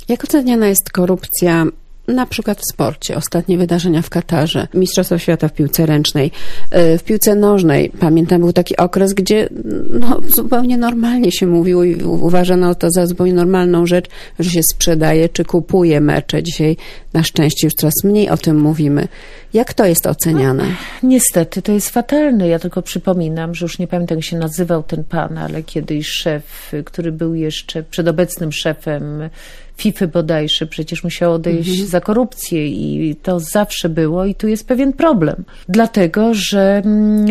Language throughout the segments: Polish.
Jak oceniana jest korupcja na przykład w sporcie? Ostatnie wydarzenia w Katarze, Mistrzostwa Świata w piłce ręcznej, w piłce nożnej. Pamiętam, był taki okres, gdzie zupełnie normalnie się mówiło i uważano to za zupełnie normalną rzecz, że się sprzedaje czy kupuje mecze. Dzisiaj na szczęście już coraz mniej o tym mówimy. Jak to jest oceniane? Niestety, to jest fatalne. Ja tylko przypominam, że już nie pamiętam, jak się nazywał ten pan, ale kiedyś szef, który był jeszcze przedobecnym szefem FIFA bodajże, przecież musiał odejść za korupcję i to zawsze było i tu jest pewien problem. Dlatego, że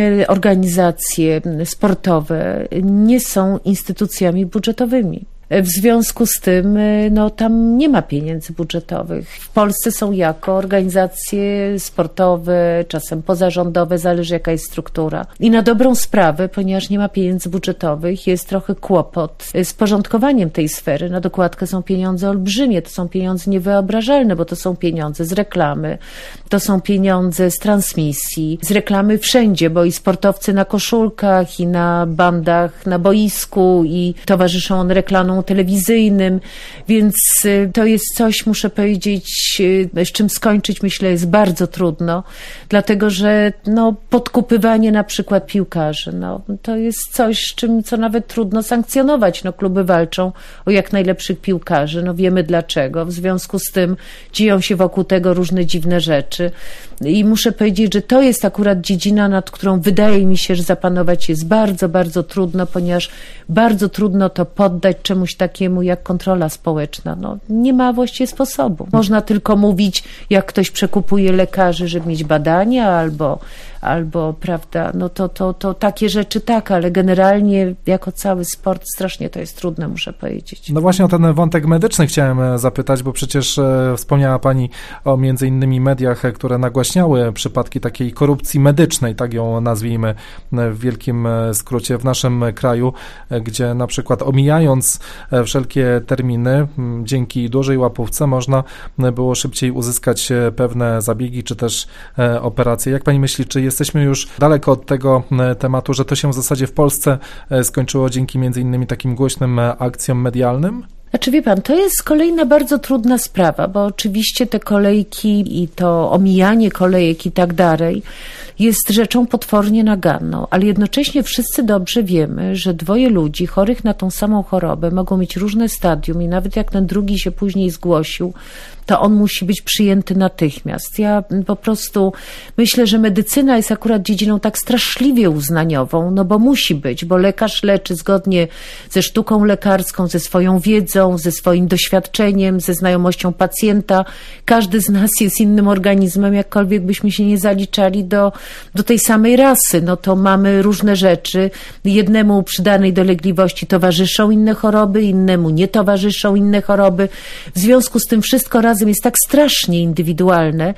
organizacje sportowe nie są instytucjami budżetowymi. W związku z tym tam nie ma pieniędzy budżetowych. W Polsce są jako organizacje sportowe, czasem pozarządowe, zależy jaka jest struktura. I na dobrą sprawę, ponieważ nie ma pieniędzy budżetowych, jest trochę kłopot z porządkowaniem tej sfery. Na dokładkę są pieniądze olbrzymie, to są pieniądze niewyobrażalne, bo to są pieniądze z reklamy, to są pieniądze z transmisji, z reklamy wszędzie, bo i sportowcy na koszulkach, i na bandach, na boisku i towarzyszą one reklamom telewizyjnym, więc to jest coś, muszę powiedzieć, z czym skończyć, myślę, jest bardzo trudno, dlatego, że podkupywanie na przykład piłkarzy, to jest coś, co nawet trudno sankcjonować. Kluby walczą o jak najlepszych piłkarzy, wiemy dlaczego, w związku z tym dzieją się wokół tego różne dziwne rzeczy i muszę powiedzieć, że to jest akurat dziedzina, nad którą wydaje mi się, że zapanować jest bardzo, bardzo trudno, ponieważ bardzo trudno to poddać czemuś takiemu jak kontrola społeczna. Nie ma właściwie sposobu. Można tylko mówić, jak ktoś przekupuje lekarzy, żeby mieć badania albo prawda, to takie rzeczy tak, ale generalnie jako cały sport strasznie to jest trudne, muszę powiedzieć. Właśnie o ten wątek medyczny chciałem zapytać, bo przecież wspomniała Pani o między innymi mediach, które nagłaśniały przypadki takiej korupcji medycznej, tak ją nazwijmy w wielkim skrócie w naszym kraju, gdzie na przykład omijając wszelkie terminy, dzięki dużej łapówce można było szybciej uzyskać pewne zabiegi czy też operacje. Jak Pani myśli, czy jesteśmy już daleko od tego tematu, że to się w zasadzie w Polsce skończyło dzięki między innymi takim głośnym akcjom medialnym? Znaczy wie pan, to jest kolejna bardzo trudna sprawa, bo oczywiście te kolejki i to omijanie kolejek i tak dalej jest rzeczą potwornie naganną, ale jednocześnie wszyscy dobrze wiemy, że dwoje ludzi chorych na tą samą chorobę mogą mieć różne stadium i nawet jak ten drugi się później zgłosił, to on musi być przyjęty natychmiast. Ja po prostu myślę, że medycyna jest akurat dziedziną tak straszliwie uznaniową, bo musi być, bo lekarz leczy zgodnie ze sztuką lekarską, ze swoją wiedzą, ze swoim doświadczeniem, ze znajomością pacjenta. Każdy z nas jest innym organizmem, jakkolwiek byśmy się nie zaliczali do tej samej rasy. To mamy różne rzeczy. Jednemu przy danej dolegliwości towarzyszą inne choroby, innemu nie towarzyszą inne choroby. W związku z tym wszystko razem jest tak strasznie indywidualne,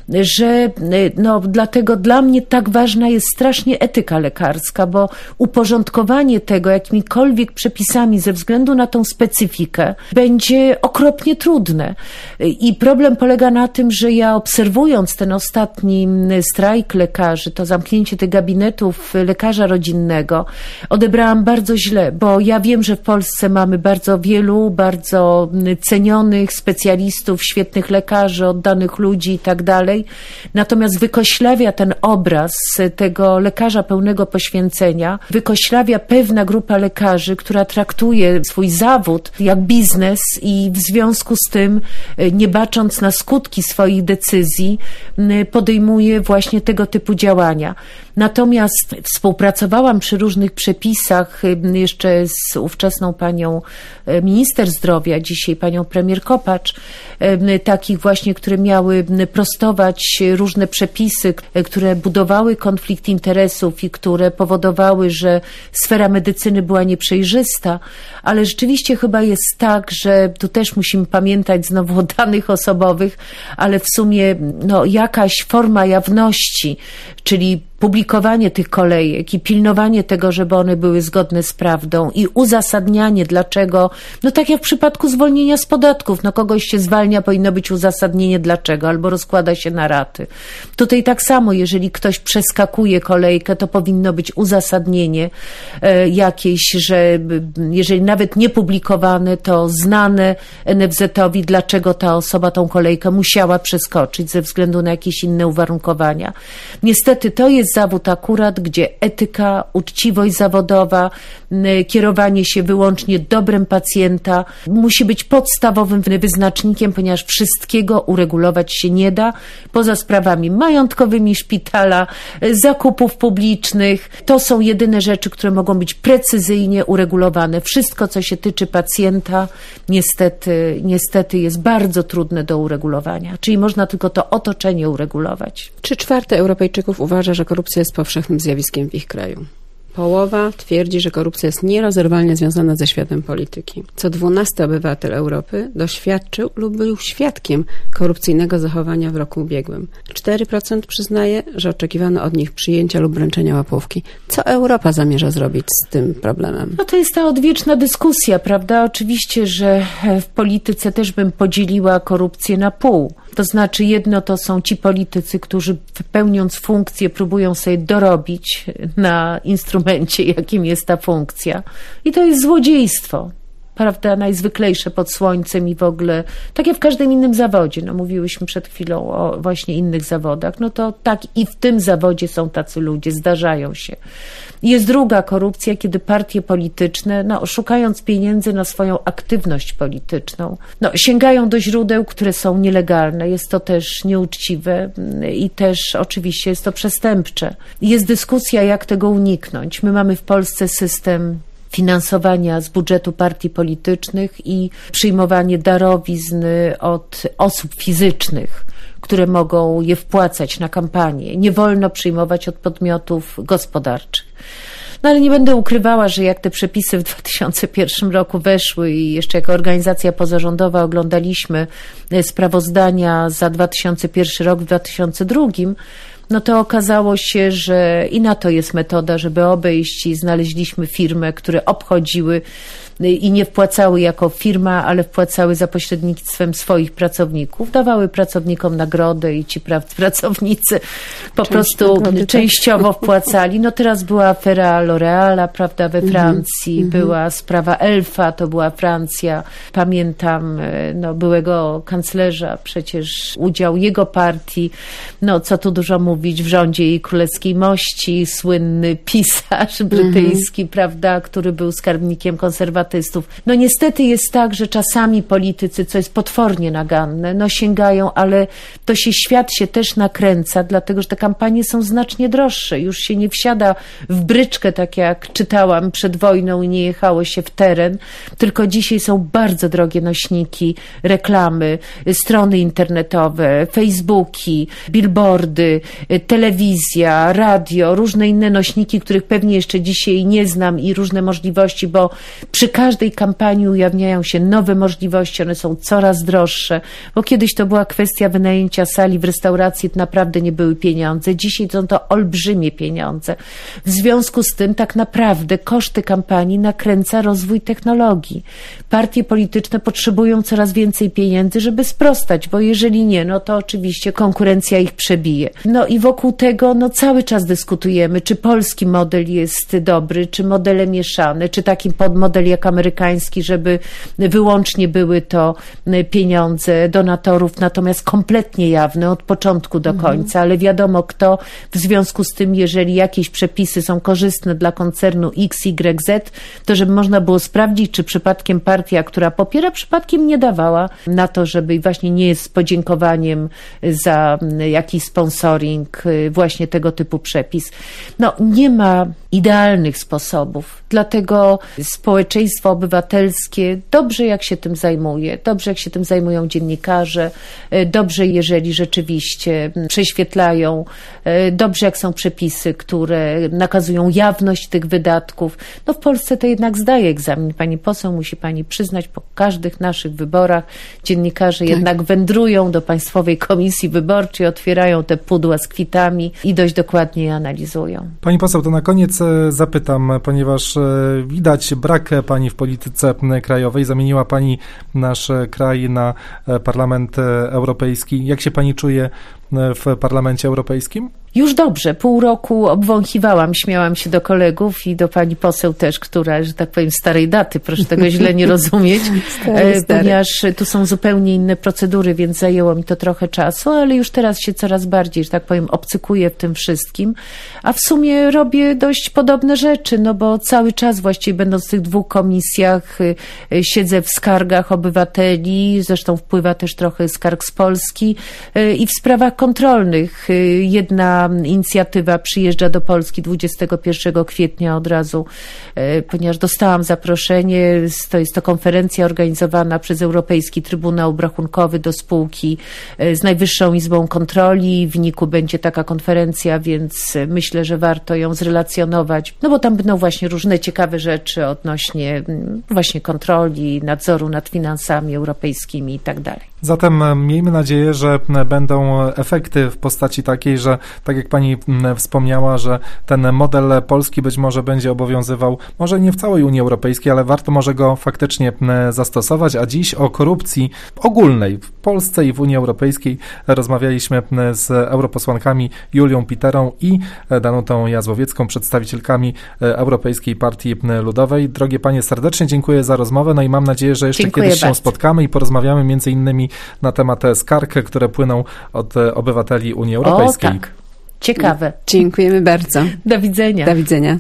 że dlatego dla mnie tak ważna jest strasznie etyka lekarska, bo uporządkowanie tego jakimikolwiek przepisami ze względu na tą specyfikę będzie okropnie trudne. I problem polega na tym, że ja obserwując ten ostatni strajk lekarzy, to zamknięcie tych gabinetów lekarza rodzinnego, odebrałam bardzo źle, bo ja wiem, że w Polsce mamy bardzo wielu, bardzo cenionych specjalistów, świetnych lekarzy, oddanych ludzi i tak dalej. Natomiast wykoślawia ten obraz tego lekarza pełnego poświęcenia, wykoślawia pewna grupa lekarzy, która traktuje swój zawód jak biznes i w związku z tym, nie bacząc na skutki swoich decyzji, podejmuje właśnie tego typu działania. Natomiast współpracowałam przy różnych przepisach jeszcze z ówczesną panią minister zdrowia, dzisiaj panią premier Kopacz, takich właśnie, które miały prostować różne przepisy, które budowały konflikt interesów i które powodowały, że sfera medycyny była nieprzejrzysta, ale rzeczywiście chyba jest tak, że tu też musimy pamiętać znowu o danych osobowych, ale w sumie jakaś forma jawności, czyli publikowanie tych kolejek i pilnowanie tego, żeby one były zgodne z prawdą i uzasadnianie dlaczego, no tak jak w przypadku zwolnienia z podatków, no kogoś się zwalnia, powinno być uzasadnienie dlaczego, albo rozkłada się na raty. Tutaj tak samo, jeżeli ktoś przeskakuje kolejkę, to powinno być uzasadnienie jakieś, że jeżeli nawet nie publikowane, to znane NFZ-owi, dlaczego ta osoba tą kolejkę musiała przeskoczyć ze względu na jakieś inne uwarunkowania. Niestety to jest zawód akurat, gdzie etyka, uczciwość zawodowa, kierowanie się wyłącznie dobrem pacjenta musi być podstawowym wyznacznikiem, ponieważ wszystkiego uregulować się nie da, poza sprawami majątkowymi szpitala, zakupów publicznych. To są jedyne rzeczy, które mogą być precyzyjnie uregulowane. Wszystko, co się tyczy pacjenta, niestety jest bardzo trudne do uregulowania. Czyli można tylko to otoczenie uregulować. 3/4 Europejczyków uważa, że korupcja jest powszechnym zjawiskiem w ich kraju. Połowa twierdzi, że korupcja jest nierozerwalnie związana ze światem polityki. Co 12 obywatel Europy doświadczył lub był świadkiem korupcyjnego zachowania w roku ubiegłym. 4% przyznaje, że oczekiwano od nich przyjęcia lub wręczenia łapówki. Co Europa zamierza zrobić z tym problemem? No to jest ta odwieczna dyskusja, prawda? Oczywiście, że w polityce też bym podzieliła korupcję na pół. To znaczy jedno to są ci politycy, którzy pełniąc funkcję próbują sobie dorobić na instrumencie, jakim jest ta funkcja. I to jest złodziejstwo, prawda, najzwyklejsze pod słońcem i w ogóle, tak jak w każdym innym zawodzie. No mówiłyśmy przed chwilą o właśnie innych zawodach. No to tak i w tym zawodzie są tacy ludzie, zdarzają się. Jest druga korupcja, kiedy partie polityczne, szukając pieniędzy na swoją aktywność polityczną, sięgają do źródeł, które są nielegalne. Jest to też nieuczciwe i też oczywiście jest to przestępcze. Jest dyskusja, jak tego uniknąć. My mamy w Polsce system finansowania z budżetu partii politycznych i przyjmowanie darowizn od osób fizycznych, które mogą je wpłacać na kampanię. Nie wolno przyjmować od podmiotów gospodarczych. No ale nie będę ukrywała, że jak te przepisy w 2001 roku weszły i jeszcze jako organizacja pozarządowa oglądaliśmy sprawozdania za 2001 rok, w 2002, no to okazało się, że i na to jest metoda, żeby obejść i znaleźliśmy firmy, które obchodziły i nie wpłacały jako firma, ale wpłacały za pośrednictwem swoich pracowników. Dawały pracownikom nagrodę i ci pracownicy po prostu częściowo wpłacali. No teraz była afera L'Oreala, prawda, we Francji, była sprawa Elfa, to była Francja. Pamiętam byłego kanclerza, przecież udział jego partii, co tu dużo mówić, w rządzie jej królewskiej mości, słynny pisarz brytyjski, prawda, który był skarbnikiem konserwatystów. No niestety jest tak, że czasami politycy, co jest potwornie naganne, sięgają, ale to świat się też nakręca, dlatego że te kampanie są znacznie droższe. Już się nie wsiada w bryczkę, tak jak czytałam przed wojną i nie jechało się w teren, tylko dzisiaj są bardzo drogie nośniki, reklamy, strony internetowe, Facebooki, billboardy, telewizja, radio, różne inne nośniki, których pewnie jeszcze dzisiaj nie znam i różne możliwości, bo przy każdej kampanii ujawniają się nowe możliwości, one są coraz droższe, bo kiedyś to była kwestia wynajęcia sali w restauracji, to naprawdę nie były pieniądze. Dzisiaj są to olbrzymie pieniądze. W związku z tym tak naprawdę koszty kampanii nakręca rozwój technologii. Partie polityczne potrzebują coraz więcej pieniędzy, żeby sprostać, bo jeżeli nie, to oczywiście konkurencja ich przebije. I wokół tego cały czas dyskutujemy, czy polski model jest dobry, czy modele mieszane, czy taki podmodel jak amerykański, żeby wyłącznie były to pieniądze donatorów, natomiast kompletnie jawne od początku do końca, ale wiadomo kto, w związku z tym, jeżeli jakieś przepisy są korzystne dla koncernu XYZ, to żeby można było sprawdzić, czy przypadkiem partia, która popiera, przypadkiem nie dawała na to, żeby właśnie nie jest z podziękowaniem za jakiś sponsoring właśnie tego typu przepis. Nie ma idealnych sposobów. Dlatego społeczeństwo obywatelskie dobrze jak się tym zajmuje, dobrze jak się tym zajmują dziennikarze, dobrze jeżeli rzeczywiście prześwietlają, dobrze jak są przepisy, które nakazują jawność tych wydatków. No w Polsce to jednak zdaje egzamin. Pani poseł, musi pani przyznać, po każdych naszych wyborach dziennikarze jednak wędrują do Państwowej Komisji Wyborczej, otwierają te pudła z kwitami i dość dokładnie je analizują. Pani poseł, to na koniec zapytam, ponieważ widać brak pani w polityce krajowej. Zamieniła pani nasz kraj na Parlament Europejski. Jak się pani czuje w Parlamencie Europejskim? Już dobrze, pół roku obwąchiwałam, śmiałam się do kolegów i do pani poseł też, która, że tak powiem, starej daty, proszę tego źle nie rozumieć, ponieważ tu są zupełnie inne procedury, więc zajęło mi to trochę czasu, ale już teraz się coraz bardziej, że tak powiem, obcykuję w tym wszystkim, a w sumie robię dość podobne rzeczy, no bo cały czas właściwie będąc w tych dwóch komisjach siedzę w skargach obywateli, zresztą wpływa też trochę skarg z Polski i w sprawach kontrolnych. Jedna inicjatywa przyjeżdża do Polski 21 kwietnia od razu, ponieważ dostałam zaproszenie. Jest to konferencja organizowana przez Europejski Trybunał Obrachunkowy do spółki z Najwyższą Izbą Kontroli. W NIK-u będzie taka konferencja, więc myślę, że warto ją zrelacjonować, no bo tam będą właśnie różne ciekawe rzeczy odnośnie właśnie kontroli, nadzoru nad finansami europejskimi i tak dalej. Zatem miejmy nadzieję, że będą efekty w postaci takiej, że tak jak pani wspomniała, że ten model polski być może będzie obowiązywał, może nie w całej Unii Europejskiej, ale warto może go faktycznie zastosować, a dziś o korupcji ogólnej w Polsce i w Unii Europejskiej rozmawialiśmy z europosłankami Julią Piterą i Danutą Jazłowiecką, przedstawicielkami Europejskiej Partii Ludowej. Drogie panie, serdecznie dziękuję za rozmowę, no i mam nadzieję, że jeszcze kiedyś się spotkamy i porozmawiamy między innymi na temat skarg, które płyną od obywateli Unii Europejskiej. O tak, ciekawe. Dziękujemy bardzo. Do widzenia. Do widzenia.